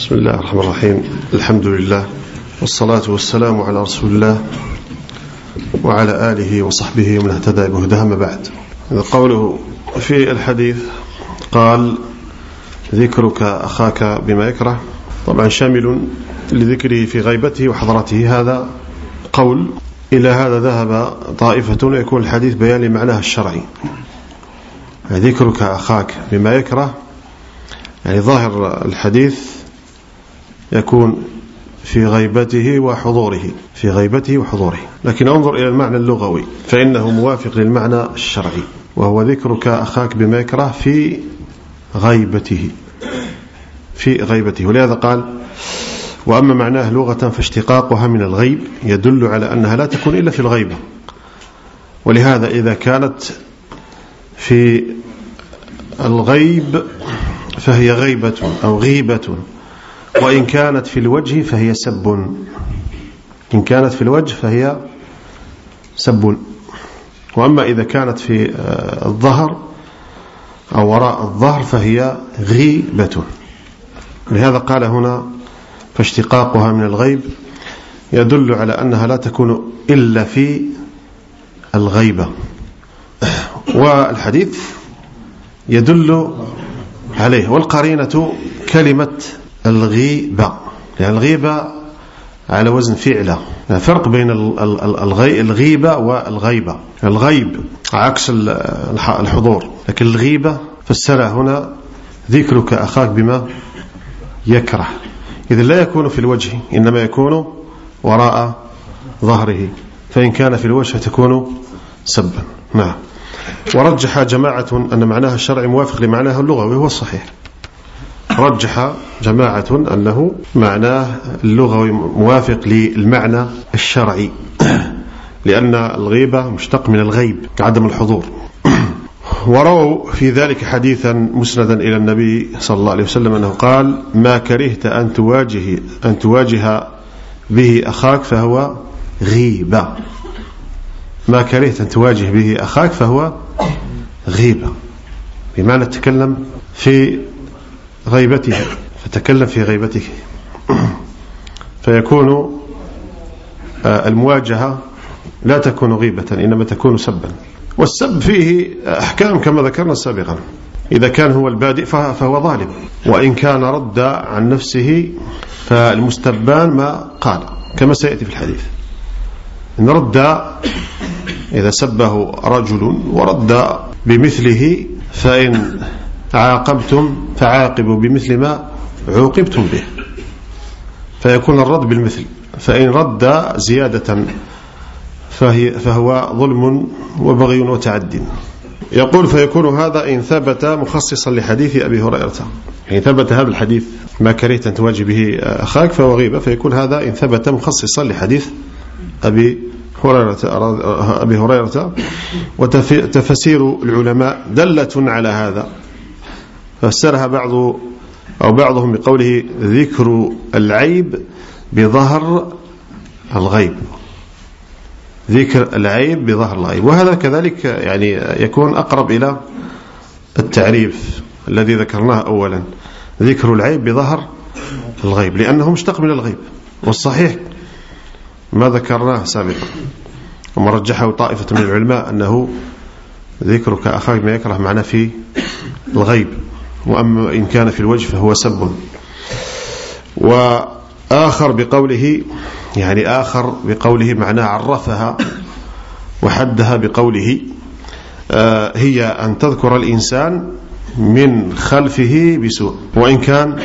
بسم الله الرحمن الرحيم. الحمد لله والصلاة والسلام على رسول الله وعلى آله وصحبه ومن اهتدى بهداه. ما بعد، قوله في الحديث قال ذكرك أخاك بما يكره، طبعا شامل لذكره في غيبته وحضرته. هذا قول، إلى هذا ذهب طائفة ويكون الحديث بيان لمعناه الشرعي. ذكرك أخاك بما يكره، يعني ظاهر الحديث يكون في غيبته وحضوره، في غيبته وحضوره، لكن انظر إلى المعنى اللغوي فإنه موافق للمعنى الشرعي، وهو ذكرك أخاك بما يكره في غيبته، في غيبته. ولهذا قال: وأما معناه لغة فاشتقاقها من الغيب يدل على أنها لا تكون إلا في الغيبة. ولهذا إذا كانت في الغيب فهي غيبة أو غيبة، وإن كانت في الوجه فهي سب. إن كانت في الوجه فهي سب. وأما إذا كانت في الظهر أو وراء الظهر فهي غيبة. لهذا قال هنا: فاشتقاقها من الغيب يدل على أنها لا تكون إلا في الغيبة. والحديث يدل عليه، والقرينة كلمة الغيبة، يعني الغيبة على وزن فعلة. فرق بين الغيبة والغيبة. الغيب عكس الحضور، لكن الغيبة فسرها هنا ذكرك أخاك بما يكره. إذا لا يكون في الوجه، إنما يكون وراء ظهره، فإن كان في الوجه تكون سبا. نعم. ورجح جماعة أن معناها الشرعي موافق لمعناها اللغوي، وهو الصحيح. رجح جماعة أنه معناه اللغوي موافق للمعنى الشرعي، لأن الغيبة مشتق من الغيب كعدم الحضور. ورووا في ذلك حديثا مسندا إلى النبي صلى الله عليه وسلم أنه قال: ما كرهت أن تواجه به أخاك فهو غيبة. ما كرهت أن تواجه به أخاك فهو غيبة، بمعنى تكلم في غيبته، فتكلم في غيبته، فيكون المواجهة لا تكون غيبة، إنما تكون سبا. والسب فيه أحكام كما ذكرنا سابقا. إذا كان هو البادئ فهو ظالم، وإن كان رد عن نفسه فالمستبان ما قال، كما سيأتي في الحديث. إن رد، إذا سبه رجل ورد بمثله، فإن عاقبتم فعاقبوا بمثل ما عوقبتم به، فيكون الرد بالمثل. فإن رد زيادة فهو ظلم وبغي وتعد. يقول: فيكون هذا إن ثبت مخصصا لحديث أبي هريرة. إن ثبت هذا الحديث ما كرهت أن تواجه به أخاك فهو غيبة، فيكون هذا إن ثبت مخصصا لحديث أبي هريرة. وتفسير العلماء دلة على هذا، فسرها بعضهم بقوله: ذكر العيب بظهر الغيب. ذكر العيب بظهر الغيب. وهذا كذلك يعني يكون أقرب إلى التعريف الذي ذكرناه أولا، ذكر العيب بظهر الغيب، لأنه مشتق من الغيب. والصحيح ما ذكرناه سابقا، وما رجحه طائفة من العلماء أنه ذكرك أخاك ما يكره معناه في الغيب، وأما إن كان في الوجه فهو سب. وآخر بقوله، يعني آخر بقوله معناه عرفها وحدها بقوله: هي أن تذكر الإنسان من خلفه بسوء وإن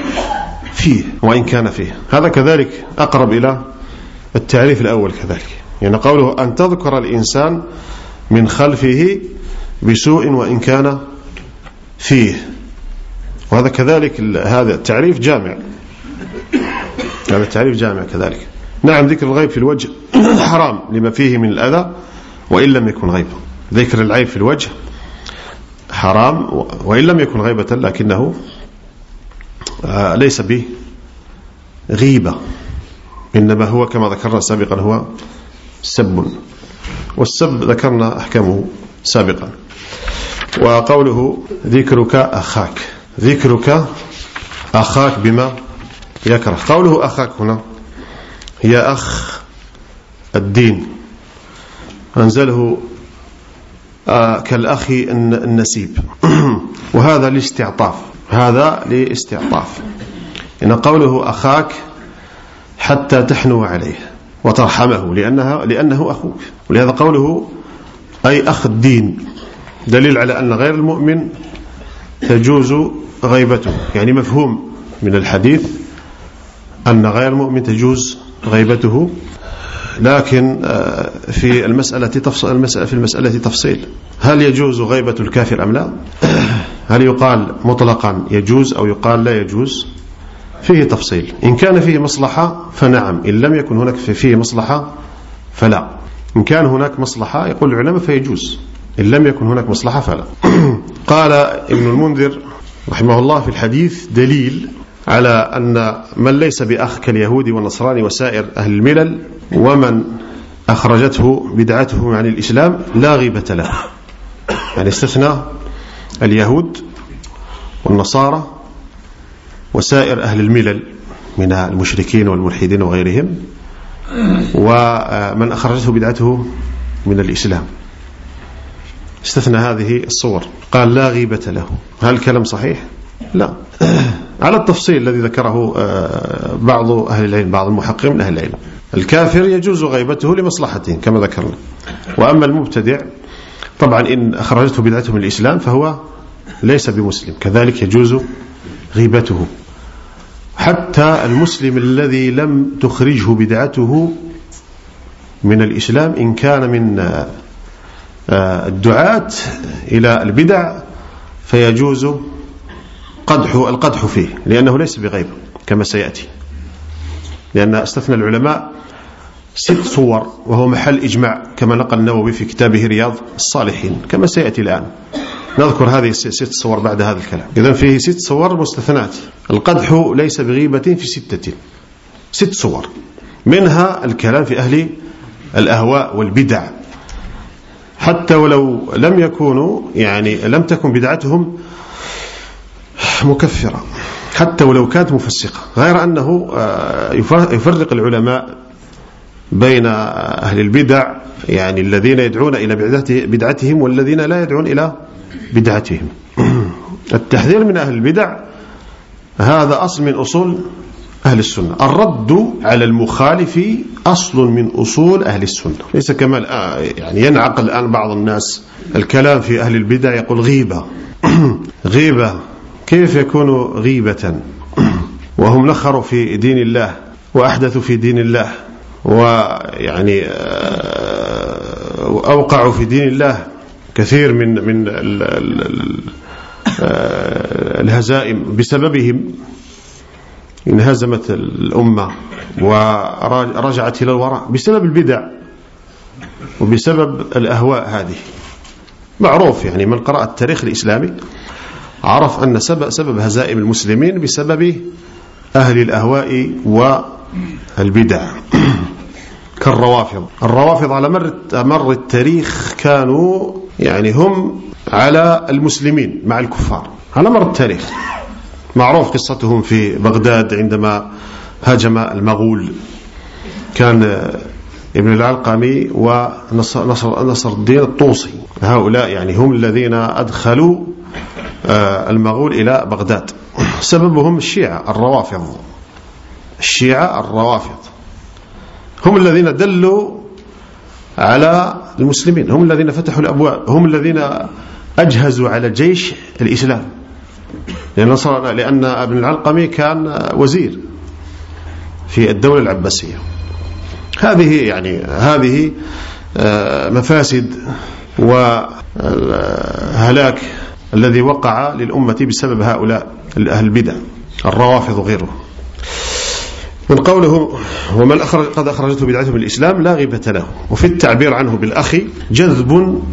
كان فيه. هذا كذلك أقرب إلى التعريف الأول كذلك، يعني قوله أن تذكر الإنسان من خلفه بسوء وإن كان فيه، وهذا كذلك هذا التعريف جامع، هذا التعريف جامع كذلك. نعم، ذكر الغيب في الوجه حرام لما فيه من الأذى وإن لم يكن غيبة. ذكر العيب في الوجه حرام وإن لم يكن غيبة، لكنه ليس به غيبة، إنما هو كما ذكرنا سابقا هو سب. والسب ذكرنا أحكامه سابقا. وقوله ذكرك أخاك بما يكره. قوله أخاك هنا هي أخ الدين، أنزله كالأخ النسيب وهذا لاستعطاف، هذا لاستعطاف. إن قوله أخاك حتى تحنو عليه وترحمه لأنه أخوك، ولهذا قوله أي أخ الدين دليل على أن غير المؤمن تجوز غيبته، يعني مفهوم من الحديث أن غير المؤمن تجوز غيبته. لكن في المسألة تفصيل، هل يجوز غيبة الكافر أم لا؟ هل يقال مطلقا يجوز أو يقال لا يجوز؟ فيه تفصيل. إن كان فيه مصلحة فنعم، إن لم يكن هناك فيه مصلحة فلا. إن كان هناك مصلحة يقول العلماء فيجوز، إن لم يكن هناك مصلحة فلا. قال ابن المنذر رحمه الله في الحديث دليل على أن من ليس بأخ كاليهود والنصراني وسائر أهل الملل ومن أخرجته بدعته عن الإسلام لا غيبة له، يعني استثنى اليهود والنصارى وسائر أهل الملل من المشركين والملحدين وغيرهم، ومن أخرجته بدعته من الإسلام استثنى هذه الصور، قال لا غيبة له. هل الكلام صحيح؟ لا، على التفصيل الذي ذكره بعض أهل العلم، بعض المحققين من أهل العلم. الكافر يجوز غيبته لمصلحته كما ذكرنا، وأما المبتدع طبعا إن أخرجته بدعته من الإسلام فهو ليس بمسلم، كذلك يجوز غيبته. حتى المسلم الذي لم تخرجه بدعته من الإسلام إن كان من الدعاة إلى البدع فيجوز القدح فيه، لأنه ليس بغيب كما سيأتي، لأن استثنى العلماء 6 صور وهو محل إجماع كما نقل النووي في كتابه رياض الصالحين كما سيأتي الآن. نذكر هذه 6 صور بعد هذا الكلام. إذن فيه 6 صور مستثنات. القدح ليس بغيبة في 6 صور، منها الكلام في أهل الأهواء والبدع، حتى ولو لم يكونوا يعني لم تكن بدعتهم مكفرة، حتى ولو كانت مفسقة، غير أنه يفرق العلماء بين أهل البدع يعني الذين يدعون إلى بدعتهم والذين لا يدعون إلى بدعتهم. التحذير من أهل البدع هذا أصل من أصول أهل السنة، الرد على المخالف أصل من أصول أهل السنة، ليس كما يعني ينعقل الآن بعض الناس الكلام في أهل البدع يقول غيبة غيبة، كيف يكون غيبة وهم نخروا في دين الله وأحدثوا في دين الله ويعني أوقعوا في دين الله كثير من الهزائم بسببهم، انهزمت الأمة ورجعت إلى الوراء بسبب البدع وبسبب الأهواء. هذه معروف، يعني من قرأ التاريخ الإسلامي عرف أن سبب هزائم المسلمين بسبب أهل الأهواء والبدع كالروافض. الروافض على مر التاريخ كانوا يعني هم على المسلمين مع الكفار على مر التاريخ. معروف قصتهم في بغداد عندما هاجم المغول، كان ابن العلقمي ونصر الدين الطوسي، هؤلاء يعني هم الذين أدخلوا المغول إلى بغداد. سببهم الشيعة الروافض هم الذين دلوا على المسلمين، هم الذين فتحوا الأبواب، هم الذين أجهزوا على جيش الإسلام، لأن ابن العلقمي كان وزير في الدولة العباسية. هذه مفاسد وهلاك الذي وقع للأمة بسبب هؤلاء أهل البدع الروافض وغيره. من قوله ومن قد أخرجته بدعته من الإسلام لا غيبة له، وفي التعبير عنه بالأخ جذب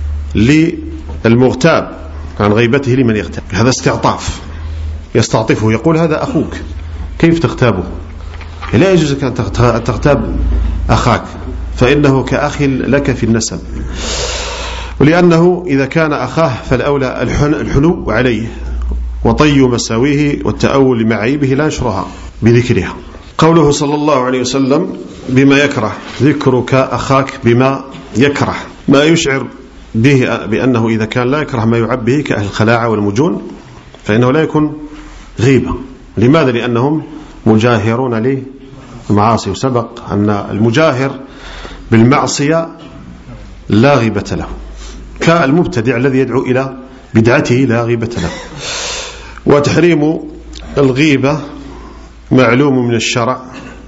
للمغتاب عن غيبته لمن يغتاب، هذا استعطاف، يستعطفه، يقول هذا أخوك كيف تغتابه؟ لا يجوز أن تغتاب أخاك فإنه كأخ لك في النسب، ولأنه إذا كان أخاه فالأولى الحنو عليه وطي مساويه والتأول لمعايبه لا نشرها، بذكرها. قوله صلى الله عليه وسلم بما يكره، ذكرك أخاك بما يكره، ما يشعر به بأنه إذا كان لا يكره ما يعب به كأهل الخلاعة والمجون فإنه لا يكون غيبة. لماذا؟ لأنهم مجاهرون للمعاصي، وسبق أن المجاهر بالمعصية لا غيبة له، كالمبتدع الذي يدعو إلى بدعته لا غيبة له. وتحريم الغيبة معلوم من الشرع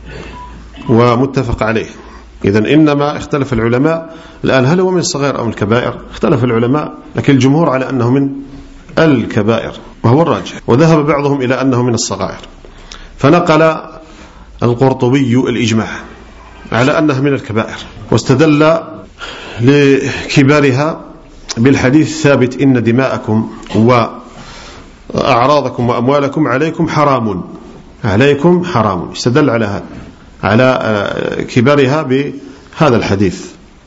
ومتفق عليه. إذن إنما اختلف العلماء الآن هل هو من الصغائر أو من الكبائر؟ اختلف العلماء، لكن الجمهور على أنه من الكبائر وهو الراجح، وذهب بعضهم إلى أنه من الصغائر. فنقل القرطبي الإجماع على أنها من الكبائر، واستدل لكبارها بالحديث الثابت إن دماءكم وأعراضكم وأموالكم عليكم حرام، عليكم حرام. استدل على هذا، على كبارها بهذا الحديث.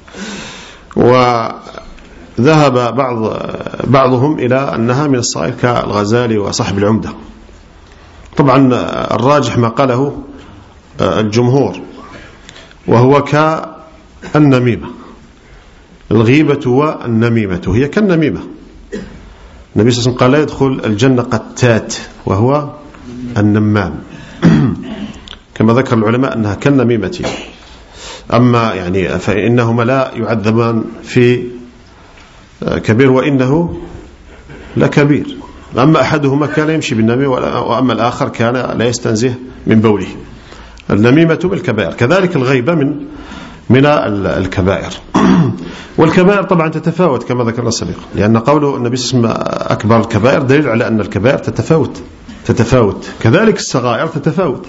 وذهب بعضهم إلى أنها من الصغائر كالغزالي وصاحب العمدة. طبعا الراجح ما قاله الجمهور، وهو كالنميمة. الغيبة والنميمة هي كالنميمة. النبي صلى الله عليه وسلم قال لا يدخل الجنة قتات وهو النمام كما ذكر العلماء أنها كالنميمة. أما يعني فإنهما لا يعذبان في كبير وإنه لكبير. أما أحدهما كان يمشي بالنميمة، وأما الآخر كان لا يستنزه من بوله. النميمة بالكبائر، كذلك الغيبة من الكبائر. والكبائر طبعا تتفاوت كما ذكرنا سابقا، لأن قوله النبي صلى الله عليه وسلم أكبر الكبائر دليل على أن الكبائر تتفاوت. كذلك الصغائر تتفاوت.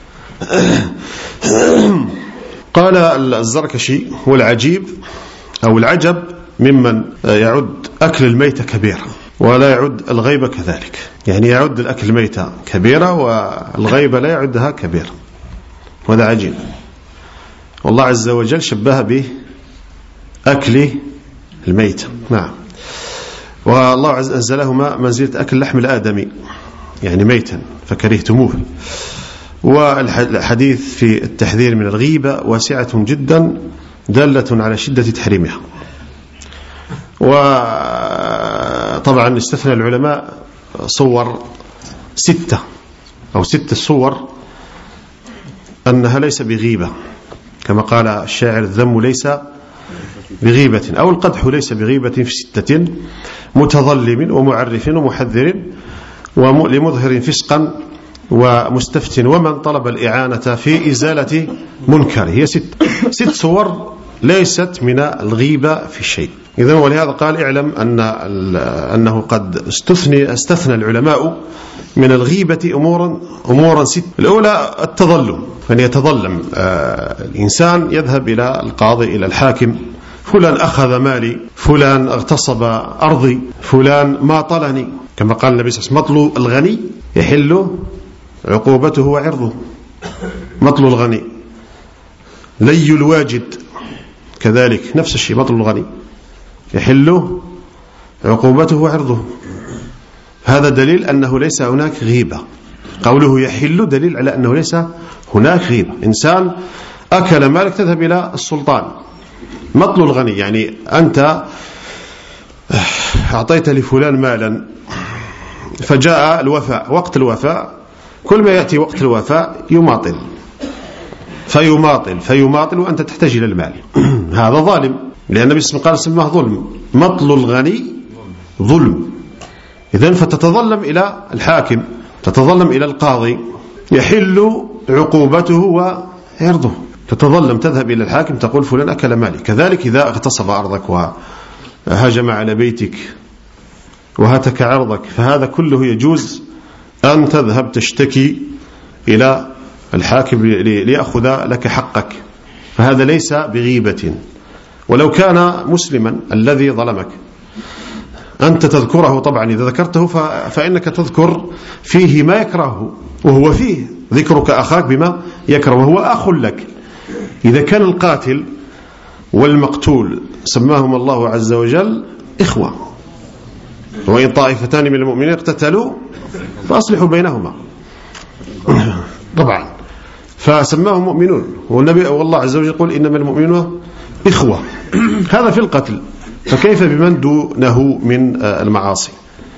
قال الزركشي والعجيب أو العجب ممن يعد أكل الميتة كبيرة ولا يعد الغيبة كذلك، يعني يعد الأكل الميتة كبيرة والغيبة لا يعدها كبيرة، وهذا عجيب. والله عز وجل شبه بأكل الميتة. نعم. والله عز أنزلهما منزلة أكل لحم الآدمي، يعني ميتا فكرهتموه. والحديث في التحذير من الغيبة واسعة جدا دالة على شدة تحريمها. وطبعا استثنى العلماء صور 6 أو 6 صور أنها ليس بغيبة، كما قال الشاعر الذم ليس بغيبة أو القدح ليس بغيبة في 6: متظلم ومعرف ومحذر ولمظهر فسقا ومستفت ومن طلب الإعانة في إزالة منكر. هي 6 صور ليست من الغيبة في شيء. إذن ولهذا قال اعلم أنه قد استثنى العلماء من الغيبة أمورا 6. الأولى التظلم، فأن يتظلم الإنسان يذهب إلى القاضي إلى الحاكم: فلان أخذ مالي، فلان اغتصب أرضي، فلان ماطلني، كما قال النبي صلى الله عليه وسلم: مطل الغني يحل عقوبته وعرضه. مطل الغني. لي الواجد كذلك نفس الشيء، مطل الغني يحل عقوبته وعرضه. هذا دليل أنه ليس هناك غيبة. قوله يحل دليل على أنه ليس هناك غيبة. إنسان أكل مالك تذهب إلى السلطان. مطل الغني يعني أنت أعطيت لفلان مالا فجاء الوفاء، وقت الوفاء، كل ما يأتي وقت الوفاء فيماطل وأنت تحتاج إلى المال. هذا ظالم، لأن النبي صلى الله عليه وسلم قال: سماه ظلم. مطل الغني ظلم. إذن فتتظلم إلى الحاكم، تتظلم إلى القاضي، يحل عقوبته وعرضه. تتظلم، تذهب إلى الحاكم تقول: فلان أكل مالي. كذلك إذا اغتصب أرضك وهجم على بيتك وهتك عرضك، فهذا كله يجوز أن تذهب تشتكي إلى الحاكم ليأخذ لك حقك، فهذا ليس بغيبة. ولو كان مسلما الذي ظلمك أنت تذكره، طبعا إذا ذكرته فإنك تذكر فيه ما يكرهه، وهو فيه ذكرك أخاك بما يكره وهو أخ لك. إذا كان القاتل والمقتول سماهم الله عز وجل إخوة: وإن طائفتان من المؤمنين اقتتلوا فأصلحوا بينهما. طبعا، فسماهم مؤمنون، والنبي والله عز وجل يقول إنما المؤمنون إخوة. هذا في القتل، فكيف بمن دونه من المعاصي؟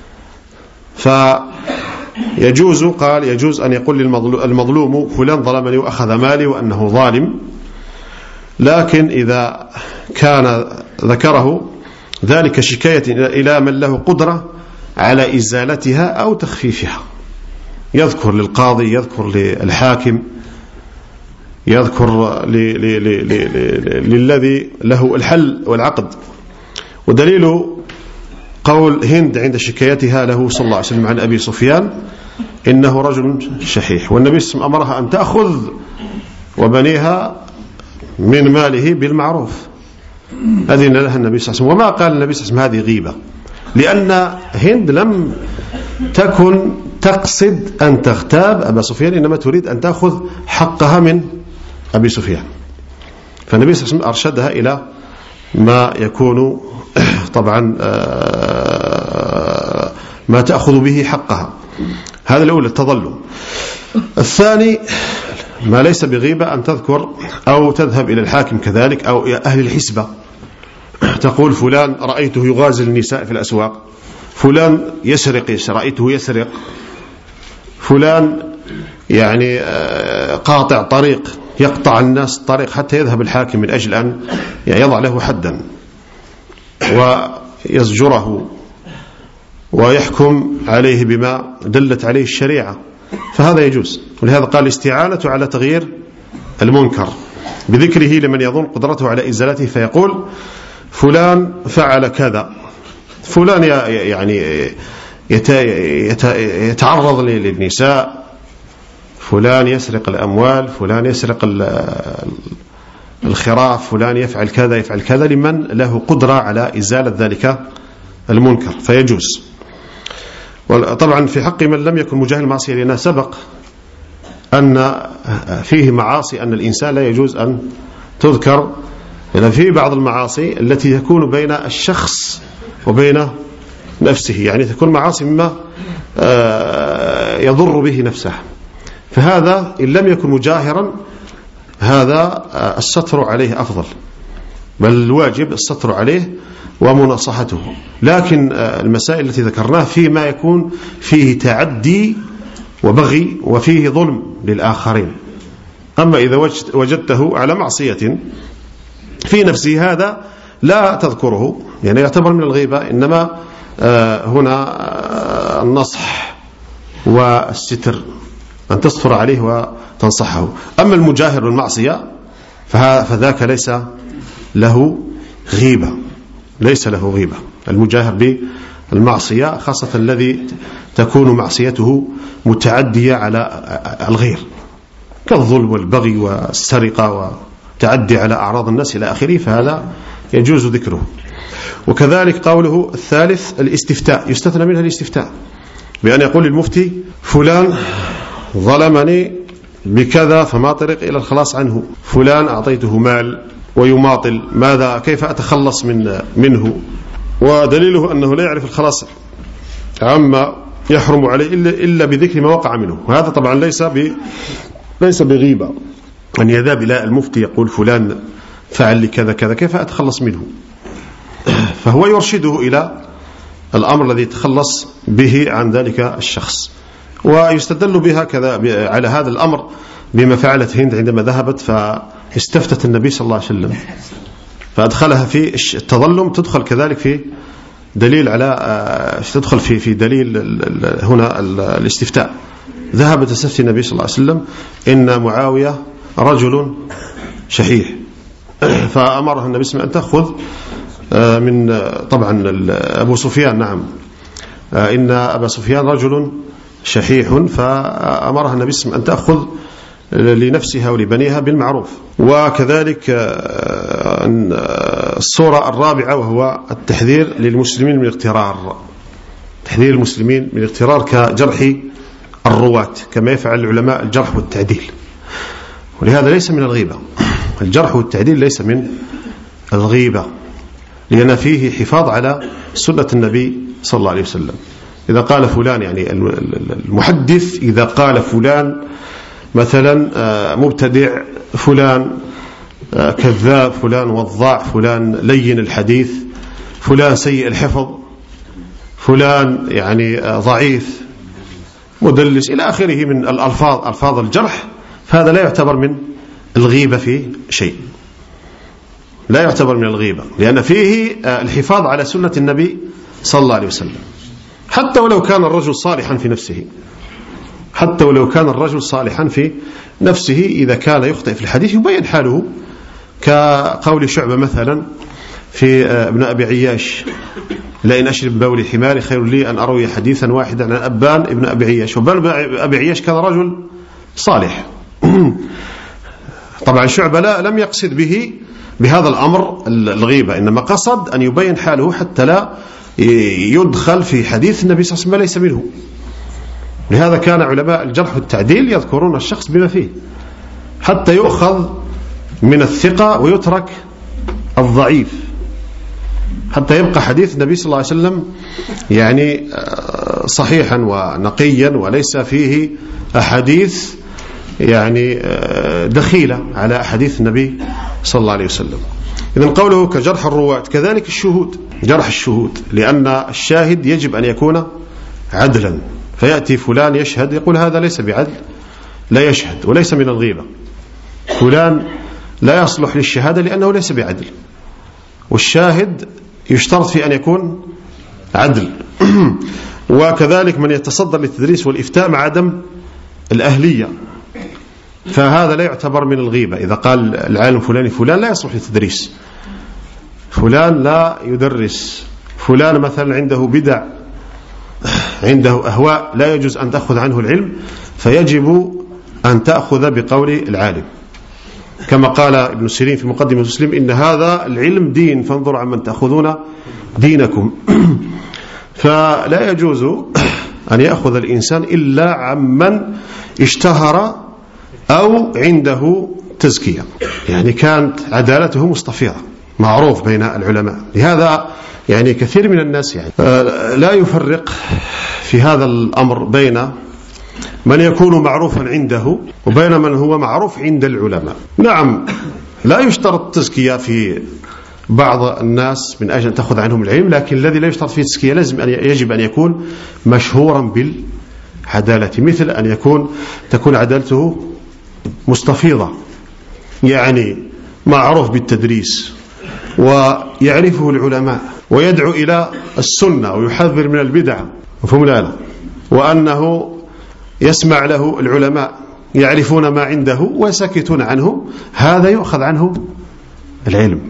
فيجوز، قال يجوز أن يقول المظلوم فلان ظلمني وأخذ مالي وأنه ظالم، لكن إذا كان ذكره ذلك شكاية إلى من له قدرة على إزالتها أو تخفيفها، يذكر للقاضي، يذكر للحاكم، يذكر للذي له الحل والعقد. ودليل قول هند عند شكايتها له صلى الله عليه وسلم عن أبي سفيان إنه رجل شحيح، والنبي صلى الله عليه وسلم أمرها أن تأخذ وبنيها من ماله بالمعروف، أذن لها النبي صلى الله عليه وسلم. وما قال النبي صلى الله عليه وسلم هذه غيبة، لأن هند لم تكن تقصد أن تغتاب أبا سفيان، إنما تريد أن تأخذ حقها من أبي سفيان، فالنبي صلى الله عليه وسلم أرشدها إلى ما يكون طبعا ما تأخذ به حقها. هذا الأول التظلم. الثاني ما ليس بغيبة أن تذكر أو تذهب إلى الحاكم كذلك أو أهل الحسبة، تقول فلان رأيته يغازل النساء في الأسواق، فلان يسرق رأيته يسرق، فلان يعني قاطع طريق يقطع الناس الطريق، حتى يذهب الحاكم من أجل أن يضع له حدا ويزجره ويحكم عليه بما دلت عليه الشريعة، فهذا يجوز. ولهذا قال الاستعانة على تغيير المنكر بذكره لمن يظن قدرته على إزالته، فيقول فلان فعل كذا، فلان يعني يتعرض للنساء، فلان يسرق الأموال، فلان يسرق الخراف، فلان يفعل كذا يفعل كذا، لمن له قدرة على إزالة ذلك المنكر فيجوز. طبعا في حق من لم يكن مجاهل معصية، لأنه سبق أن فيه معاصي أن الإنسان لا يجوز أن تذكر، لأن في بعض المعاصي التي تكون بين الشخص وبين نفسه، يعني تكون معاصي مما يضر به نفسه، فهذا إن لم يكن مجاهرا هذا الستر عليه أفضل، بل الواجب الستر عليه ومناصحته. لكن المسائل التي ذكرناها فيما يكون فيه تعدي وبغي وفيه ظلم للآخرين. أما إذا وجدته على معصية في نفسه هذا لا تذكره، يعني يعتبر من الغيبة، إنما هنا النصح والستر، أن تصفر عليه وتنصحه. أما المجاهر بالمعصية فذاك ليس له غيبة، ليس له غيبة. المجاهر بالمعصية خاصة الذي تكون معصيته متعدية على الغير كالظلم والبغي والسرقة وتعدي على أعراض الناس إلى آخره، فهذا يجوز ذكره. وكذلك قوله الثالث الاستفتاء، يستثنى منها الاستفتاء بأن يقول المفتي فلان ظلمني بكذا فما طريق إلى الخلاص عنه، فلان أعطيته مال ويماطل، ماذا كيف أتخلص منه؟ ودليله أنه لا يعرف الخلاص عما يحرم عليه إلا بذكر ما وقع منه، وهذا طبعا ليس بغيبة أن يذهب إلى المفتي يقول فلان فعل لي كذا كذا كيف أتخلص منه، فهو يرشده إلى الأمر الذي يتخلص به عن ذلك الشخص. ويستدل بها كذا على هذا الأمر بما فعلت هند عندما ذهبت فاستفتت النبي صلى الله عليه وسلم فأدخلها في التظلم، تدخل كذلك في دليل على تدخل في دليل هنا الاستفتاء. ذهبت تستفتي النبي صلى الله عليه وسلم إن معاوية رجل شحيح، فأمرها النبي صلى الله عليه وسلم أن تأخذ من طبعا أبو سفيان، نعم إن أبا سفيان رجل شحيح، فأمرها النبي صلى الله عليه وسلم أن تأخذ لنفسها ولبنيها بالمعروف. وكذلك الصورة الرابعة وهو التحذير للمسلمين من الاغترار، تحذير المسلمين من الاغترار كجرح الرواة كما يفعل العلماء الجرح والتعديل، ولهذا ليس من الغيبة، الجرح والتعديل ليس من الغيبة، لأن فيه حفاظ على سنة النبي صلى الله عليه وسلم. إذا قال فلان، يعني المحدث إذا قال فلان مثلا مبتدع، فلان كذاب، فلان وضاع، فلان لين الحديث، فلان سيء الحفظ، فلان يعني ضعيف، مدلس، إلى آخره من ألفاظ الجرح، فهذا لا يعتبر من الغيبة في شيء، لا يعتبر من الغيبة، لأن فيه الحفاظ على سنة النبي صلى الله عليه وسلم، حتى ولو كان الرجل صالحا في نفسه، حتى ولو كان الرجل صالحا في نفسه، إذا كان يخطئ في الحديث يبين حاله، كقول شعبة مثلا في ابن أبي عياش: لئن أشرب بول حماري خير لي أن أروي حديثا واحدا عن أبان ابن أبي عياش. وابن أبي عياش كان رجل صالح. طبعا شعبة لم يقصد به بهذا الأمر الغيبة، إنما قصد أن يبين حاله حتى لا يدخل في حديث النبي صلى الله عليه وسلم ليس منه. لهذا كان علماء الجرح والتعديل يذكرون الشخص بما فيه حتى يؤخذ من الثقة ويترك الضعيف، حتى يبقى حديث النبي صلى الله عليه وسلم يعني صحيحا ونقيا، وليس فيه أحاديث يعني دخيلة على أحاديث النبي صلى الله عليه وسلم. إذن قوله كجرح الرواة، كذلك الشهود، جرح الشهود، لأن الشاهد يجب أن يكون عدلا، فيأتي فلان يشهد يقول هذا ليس بعدل، لا يشهد، وليس من الغيبة، فلان لا يصلح للشهادة لأنه ليس بعدل، والشاهد يشترط في أن يكون عدل. وكذلك من يتصدر للتدريس والإفتاء مع عدم الأهلية، فهذا لا يعتبر من الغيبة. إذا قال العالم فلان لا يصلح للتدريس، فلان لا يدرس، فلان مثلا عنده بدع، عنده أهواء، لا يجوز أن تأخذ عنه العلم، فيجب أن تأخذ بقول العالم، كما قال ابن سيرين في مقدمة مسلم: إن هذا العلم دين فانظروا عمن تأخذون دينكم. فلا يجوز أن يأخذ الإنسان إلا عمن اشتهر أو عنده تزكية، يعني كانت عدالته مستفيضة، معروف بين العلماء. لهذا يعني كثير من الناس يعني لا يفرق في هذا الأمر بين من يكون معروفا عنده وبين من هو معروف عند العلماء. نعم، لا يشترط التزكية في بعض الناس من أجل أن تأخذ عنهم العلم، لكن الذي لا يشترط فيه التزكية يجب أن يكون مشهورا بالعدالة، مثل أن تكون عدالته مستفيضة، يعني معروف بالتدريس ويعرفه العلماء ويدعو إلى السنة ويحذر من البدع، مفهوم لا؟ وأنه يسمع له العلماء يعرفون ما عنده ويسكتون عنه، هذا يؤخذ عنه العلم.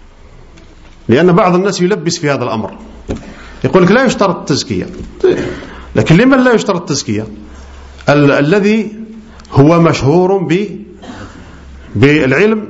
لأن بعض الناس يلبس في هذا الأمر، يقول لك لا يشترط التزكية، لكن لمن لا يشترط التزكية؟ الذي هو مشهور بالعلم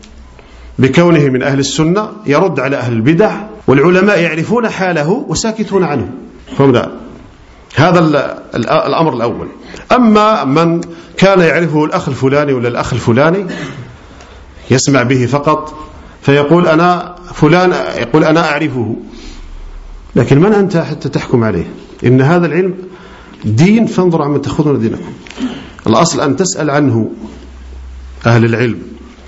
بكونه من أهل السنة، يرد على أهل البدع، والعلماء يعرفون حاله وساكتون عنه، فهمنا؟ هذا الأمر الأول. أما من كان يعرفه الأخ الفلاني ولا الأخ الفلاني، يسمع به فقط، فيقول أنا فلان، يقول أنا أعرفه، لكن من أنت حتى تحكم عليه؟ إن هذا العلم دين فانظر عمن تأخذون دينكم. الأصل أن تسأل عنه أهل العلم،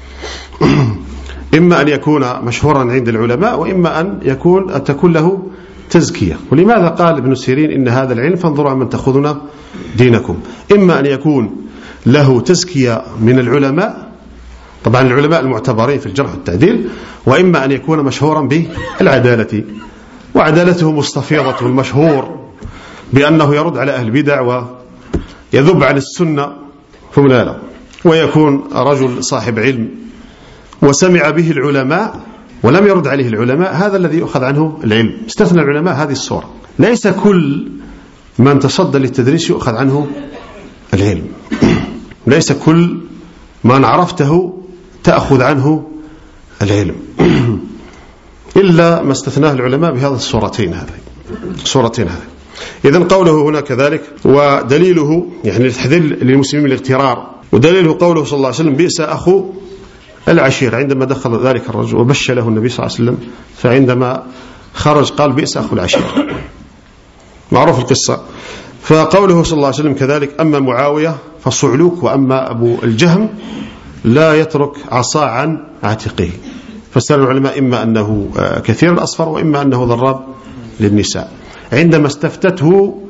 إما أن يكون مشهورا عند العلماء، وإما أن تكون له تزكية. ولماذا قال ابن سيرين إن هذا العلم فانظروا عمن تأخذون دينكم؟ إما أن يكون له تزكية من العلماء، طبعا العلماء المعتبرين في الجرح والتعديل، وإما أن يكون مشهورا بالعدالة، وعدالته مستفيضة، المشهور بأنه يرد على أهل البدع ويذب عن السنة، فمن ويكون رجل صاحب علم وسمع به العلماء ولم يرد عليه العلماء، هذا الذي يؤخذ عنه العلم. استثنى العلماء هذه الصورة، ليس كل من تصدى للتدريس يؤخذ عنه العلم، ليس كل من عرفته تأخذ عنه العلم، إلا ما استثناه العلماء بهذه الصورتين هذه. إذن قوله هنا كذلك، ودليله يعني التحذير للمسلمين من الاغترار، ودليله قوله صلى الله عليه وسلم: بئس أخو العشير، عندما دخل ذلك الرجل وبش له النبي صلى الله عليه وسلم، فعندما خرج قال: بئس أخو العشير، معروف القصة. فقوله صلى الله عليه وسلم كذلك: أما معاوية فصعلوك، وأما أبو الجهم لا يترك عصا عن عاتقه. فسأل العلماء إما أنه كثير الأصفر وإما أنه ضراب للنساء. عندما استفتته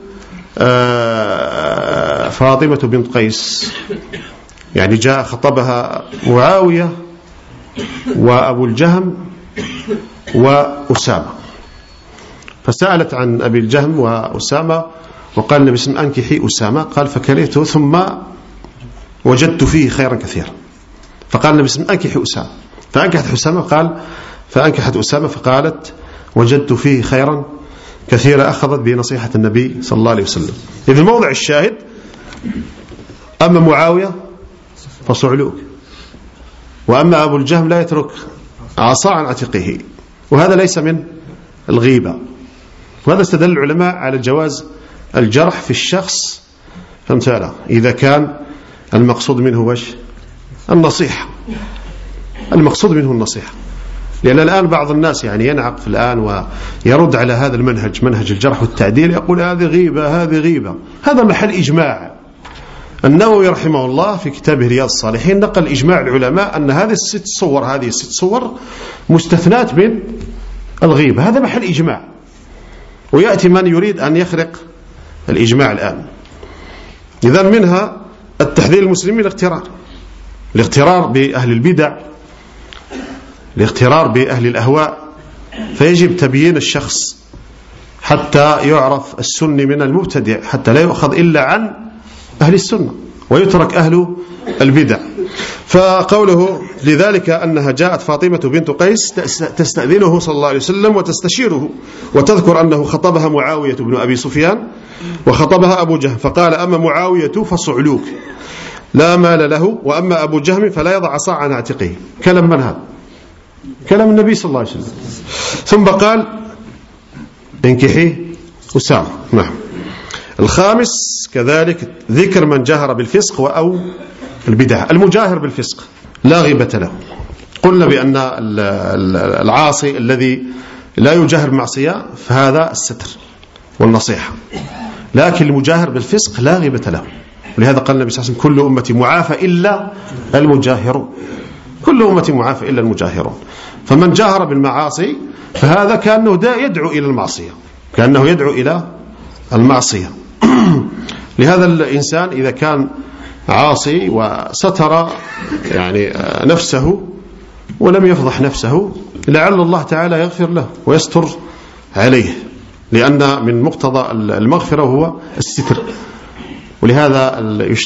فاطمة بنت قيس، يعني جاء خطبها معاوية وأبو الجهم وأسامة، فسألت عن أبي الجهم وأسامة، وقال النبي صلى الله عليه وسلم أنكحي أسامة، قال فكرهته ثم وجدت فيه خيرا كثيرا، فقال النبي صلى الله عليه وسلم أنكحي أسامة، فأنكحت أسامة، قال فأنكحت أسامة فقالت وجدت فيه خيرا كثيرا، أخذت بنصيحة النبي صلى الله عليه وسلم. إذن موضع الشاهد أما معاوية فصعلوك، وأما أبو الجهم لا يترك عصا عن عاتقه، وهذا ليس من الغيبة. وهذا استدل العلماء على جواز الجرح في الشخص، فهمت؟ إذا كان المقصود منه وش؟ النصيحة، المقصود منه النصيحة. لأن الآن بعض الناس يعني ينعق الآن ويرد على هذا المنهج، منهج الجرح والتعديل، يقول هذه غيبة هذه غيبة. هذا محل إجماع. النووي رحمه الله في كتابه رياض الصالحين نقل إجماع العلماء أن هذه الست صور مستثنات من الغيبة. هذا محل إجماع، ويأتي من يريد أن يخرق الإجماع الآن. إذن منها التحذير المسلمين الاغترار بأهل البدع، الاغترار بأهل الأهواء، فيجب تبيين الشخص حتى يعرف السني من المبتدع، حتى لا يؤخذ إلا عن أهل السنة ويترك أهل البدع. فقوله لذلك أنها جاءت فاطمة بنت قيس تستأذنه صلى الله عليه وسلم وتستشيره، وتذكر أنه خطبها معاوية بن أبي سفيان وخطبها أبو جهم، فقال أما معاوية فصعلوك لا مال له، وأما أبو جهم فلا يضع عصا عن عاتقه. كلام من هذا؟ كلام النبي صلى الله عليه وسلم. ثم قال انكحي أسامة. نعم. الخامس كذلك ذكر من جاهر بالفسق أو البدع. المجاهر بالفسق لا غيبة له. قلنا بأن العاصي الذي لا يجاهر معصية فهذا الستر والنصيحة، لكن المجاهر بالفسق لا غيبة له. ولهذا قال النبي صلى الله عليه وسلم كل أمتي معافى إلا المجاهرون، كل أمتي معافى إلا المجاهرون. فمن جاهر بالمعاصي فهذا كأنه يدعو إلى المعصية، كأنه يدعو إلى المعصية. لهذا الإنسان إذا كان عاصي وستر يعني نفسه ولم يفضح نفسه، لعل الله تعالى يغفر له ويستر عليه، لأن من مقتضى المغفرة هو الستر. ولهذا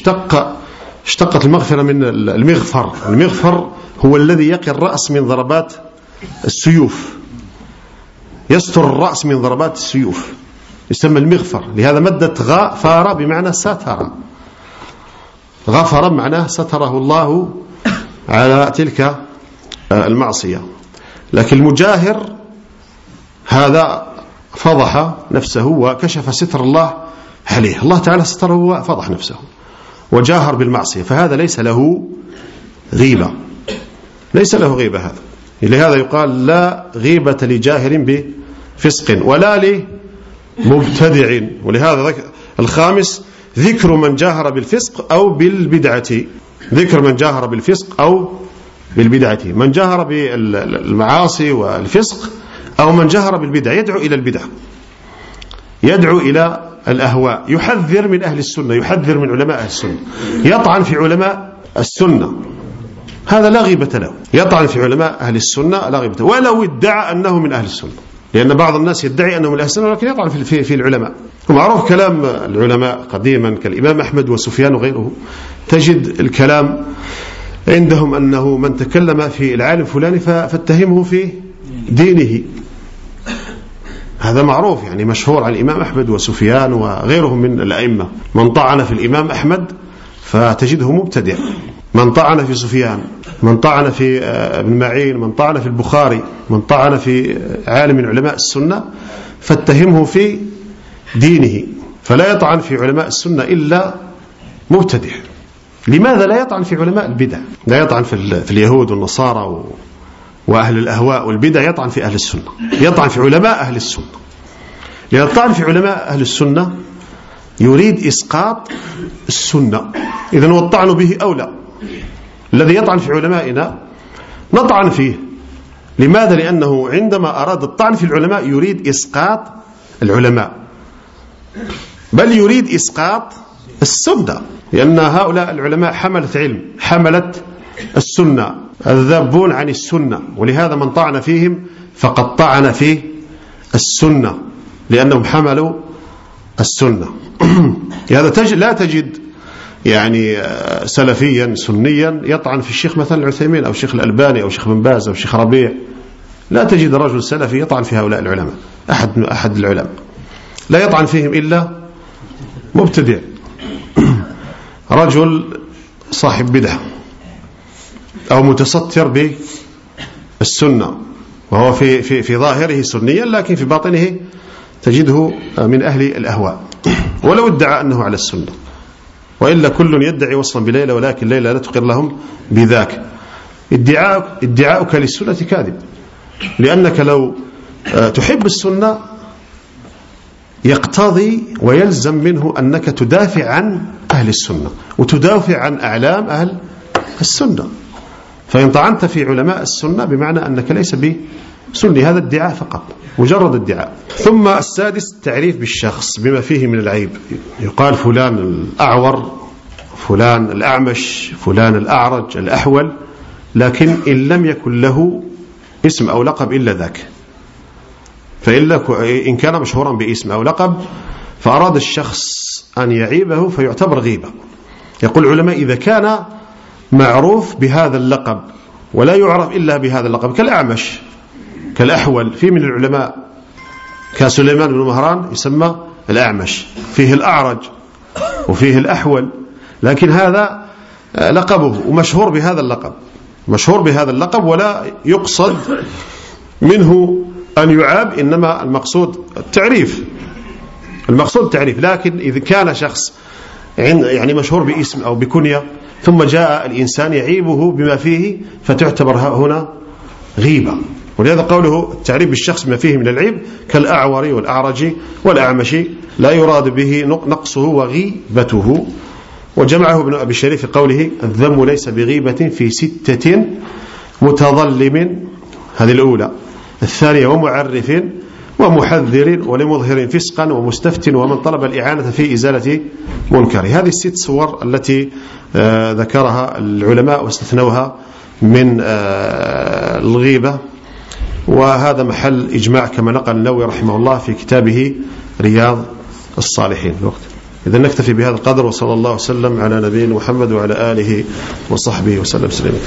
اشتقت المغفرة من المغفر. المغفر هو الذي يقي الرأس من ضربات السيوف، يستر الرأس من ضربات السيوف، يسمى المغفر. لهذا مدت غفر بمعنى ستر، غفر بمعنى ستره الله على تلك المعصية. لكن المجاهر هذا فضح نفسه وكشف ستر الله عليه، الله تعالى ستره وفضح نفسه وجاهر بالمعصية، فهذا ليس له غيبة، ليس له غيبة هذا. لهذا يقال لا غيبة لجاهر بفسق ولا لمبتدع. ولهذا الخامس ذكر من جاهر بالفسق أو بالبدعة، ذكر من جاهر بالفسق أو بالبدعة، من جاهر بالمعاصي والفسق أو من جاهر بالبدع، يدعو إلى البدع، يدعو إلى الأهواء، يحذر من أهل السنة، يحذر من علماء أهل السنة، يطعن في علماء السنة، هذا لا غيبة له. يطعن في علماء أهل السنة لا غيبة له، ولو ادعى أنه من أهل السنة، لأن بعض الناس يدعي أنه من أهل السنة لكن يطعن في العلماء. ومعروف كلام العلماء قديما كالإمام أحمد وسفيان وغيره، تجد الكلام عندهم أنه من تكلم في العالم فلان فاتهمه في دينه. هذا معروف يعني مشهور عن الإمام أحمد وسفيان وغيرهم من الأئمة. من طعن في الإمام أحمد فتجده مبتدع، من طعن في سفيان، من طعن في ابن معين، من طعن في البخاري، من طعن في عالم من علماء السنة فاتهمه في دينه. فلا يطعن في علماء السنة إلا مبتدع. لماذا لا يطعن في علماء البدع؟ لا يطعن في اليهود والنصارى وأهل الأهواء والبدع، يطعن في أهل السنة، يطعن في علماء أهل السنة. لأن الطعن في علماء أهل السنة يريد إسقاط السنة. إذن والطعن به أولى. الذي يطعن في علمائنا نطعن فيه. لماذا؟ لأنه عندما أراد الطعن في العلماء يريد إسقاط العلماء، بل يريد إسقاط السنة، لأن هؤلاء العلماء حملة علم، حملة السنة، الذابون عن السنة، ولهذا من طعن فيهم فقد طعن في السنة لأنهم حملوا السنة. هذا لا تجد يعني سلفيا سنيا يطعن في الشيخ مثلا العثيمين أو الشيخ الألباني أو الشيخ بن باز أو الشيخ ربيع. لا تجد رجل سلفي يطعن في هؤلاء العلماء، أحد العلماء لا يطعن فيهم إلا مبتدع، رجل صاحب بدعة أو متستر بالسنة، وهو في ظاهره سنيا لكن في باطنه تجده من أهل الأهواء ولو ادعى أنه على السنة. وإلا كل يدعي وصلا بليلة ولكن ليلة لا تقر لهم بذاك. ادعاؤك للسنة كاذب، لأنك لو تحب السنة يقتضي ويلزم منه أنك تدافع عن أهل السنة وتدافع عن أعلام أهل السنة. فإن طعنت في علماء السنة بمعنى أنك ليس بسني، هذا ادعاء فقط، مجرد ادعاء. ثم السادس التعريف بالشخص بما فيه من العيب. يقال فلان الأعور، فلان الأعمش، فلان الأعرج، الأحول، لكن إن لم يكن له اسم أو لقب إلا ذاك. إن كان مشهورا باسم أو لقب فأراد الشخص أن يعيبه فيعتبر غيبة. يقول العلماء إذا كان معروف بهذا اللقب ولا يعرف إلا بهذا اللقب كالأعمش كالأحول، في من العلماء كسليمان بن مهران يسمى الأعمش، فيه الأعرج وفيه الأحول، لكن هذا لقبه ومشهور بهذا اللقب، مشهور بهذا اللقب ولا يقصد منه أن يعاب، إنما المقصود التعريف، المقصود التعريف. لكن إذا كان شخص يعني مشهور باسم أو بكنية ثم جاء الإنسان يعيبه بما فيه فتعتبر هنا غيبة. ولهذا قوله التعريف بالشخص بما فيه من العيب كالأعور والأعرج والأعمش لا يراد به نقصه وغيبته. وجمعه ابن أبي الشريف في قوله الذم ليس بغيبة في 6 متظلم، هذه الأولى. الثانية ومعرف ومحذر ولمظهر فسقا ومستفت ومن طلب الإعانة في إزالة منكر. هذه 6 صور التي ذكرها العلماء واستثنوها من الغيبة، وهذا محل إجماع كما نقل النووي رحمه الله في كتابه رياض الصالحين. إذا نكتفي بهذا القدر، وصلى الله وسلم على نبينا محمد وعلى آله وصحبه وسلم.